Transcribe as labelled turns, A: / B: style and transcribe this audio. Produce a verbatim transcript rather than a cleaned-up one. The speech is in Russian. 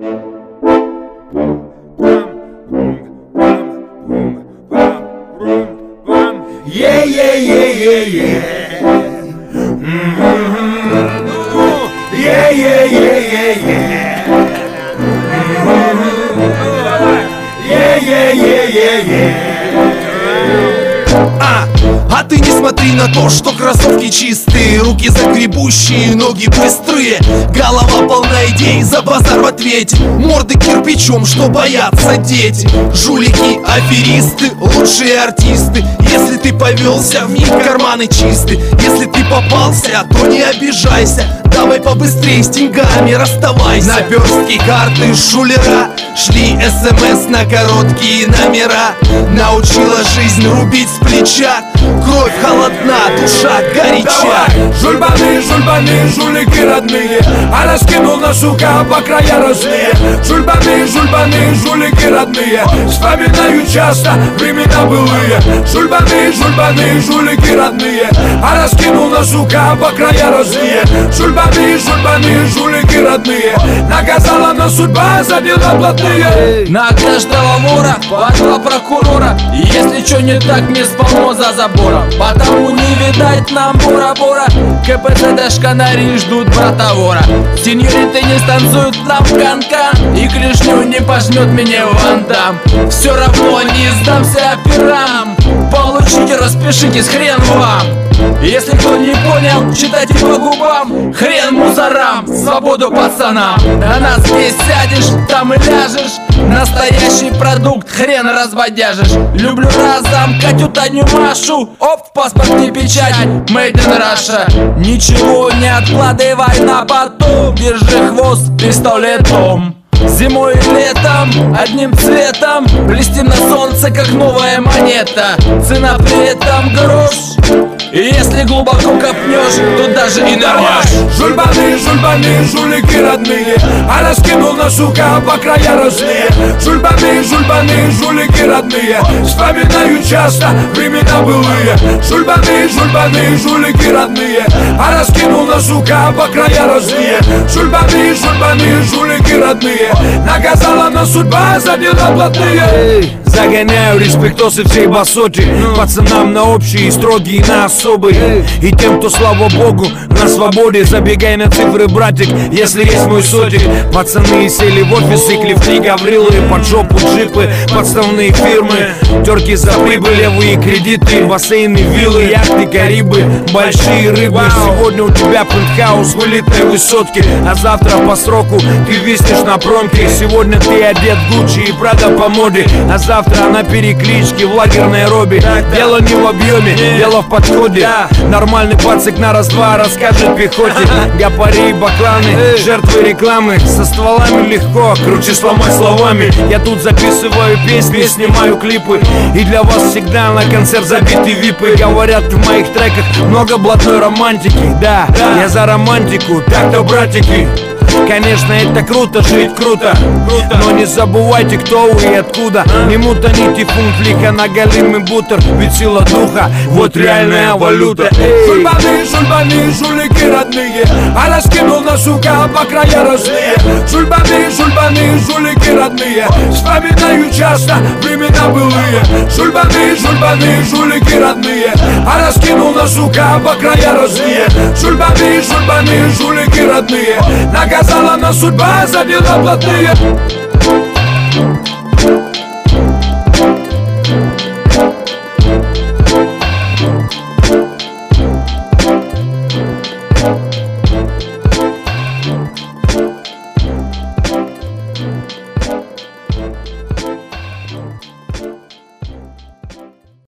A: Yeah, yeah, yeah, yeah, yeah. Mm-hmm. Yeah, yeah, yeah, yeah, yeah. Mm-hmm. Yeah, yeah, yeah, yeah, yeah.
B: А, а ты не смотри на то, что кроссовки чистые, руки загребущие, ноги быстрые, голова полна идей, за базар в ответе, морды кирпичом, что боятся дети. Жулики, аферисты, лучшие артисты. Если ты повелся, в них карманы чисты. Если ты попался, то не обижайся. Давай побыстрее с деньгами расставайся. Наперстки, карты, шулера шли смс на короткие номера. Научила жизнь рубить с плеча. Кровь холодна, душа горяча.
A: Жульбаны, жульбаны, жулики родные, а раскинул на сука по края разные. Жульбаны, жульбаны, жулики родные, вспоминаю часто времена былые. Жульбаны, жульбаны, жулики родные, а раскинул на сука по края разные. Жульбаны, жульбаны, жулики родные, наказала нас судьба за дела блатные.
C: На каждого вора по два прокурора, и если чё не так, мне сполно за забором. Потому не видать нам бура-бура, КПЦ шканари ждут брата вора. Сеньориты не станцуют нам кан-кан, и клешню не пожмет меня Ван Дам. Все равно не сдамся операм. Получите, распишитесь, хрен вам. Если кто не понял, читайте по губам. Хрен мусорам, свободу пацанам. На нас здесь сядешь, там и ляжешь. Настоящий продукт, хрен разводяжешь. Люблю разом Катю, Таню, Машу. Оп, в паспорте печать, made in Russia. Ничего не откладывай на потом. Держи хвост пистолетом. Зимой и летом, одним цветом, блестим на солнце, как новая монета. Цена при этом грош. И если глубоко копнешь, то даже и нырнешь.
A: Жульбаны, жульбаны, жулики родные, а раскинул на сука по края разные. Жульбаны, жульбаны, жулики родные, вспоминаю часто времена былые. Жульбаны, жульбаны, жулики родные, а раскинул на сука по края разные. Жульбаны, жульбаны, жулики родные, наказала нас судьба за дела блатные.
D: Загоняю респектосы всей басоти, пацанам на общие, строгие на особые. И тем, кто, слава богу, на свободе. Забегай на цифры, братик, если есть мой сотик. Пацаны сели в офисы, клифты, гаврилы, под жопу джипы, подставные фирмы, терки за прибыль, левые кредиты, бассейны, виллы, яхты, Карибы, большие рыбы. Сегодня у тебя пентхаус в элитной высотке, а завтра по сроку ты виснешь на промке. Сегодня ты одет Гуччи и Прада по моде, а завтра на перекличке в лагерной робе. Дело не в объеме, дело в подходе. Нормальный пацик на раз-два расскажет пехоте. Гапари и бакланы, жертвы рекламы. Со стволами легко, круче сломать словами. Я тут записываю песни, снимаю клипы, и для вас всегда на концерт забиты випы. Говорят в моих треках много блатной романтики. Да, я за романтику, так-то, братики. Конечно, это круто, жить круто, круто. Но не забывайте, кто вы и откуда. Не мутаните фунт лика на голимый бутер, ведь сила духа, вот реальная валюта.
A: Жульбаны, жульбаны, жулики родные, а раскинул на сука по края разные. Жульбаны, жульбаны, жулики родные, вспоминаю часто времена былые. Жульбаны, жульбаны, жулики родные, а раскинул на сука по края разные. Жульбаны, жульбаны, жулики родные, наказала нас судьба за дела блатные.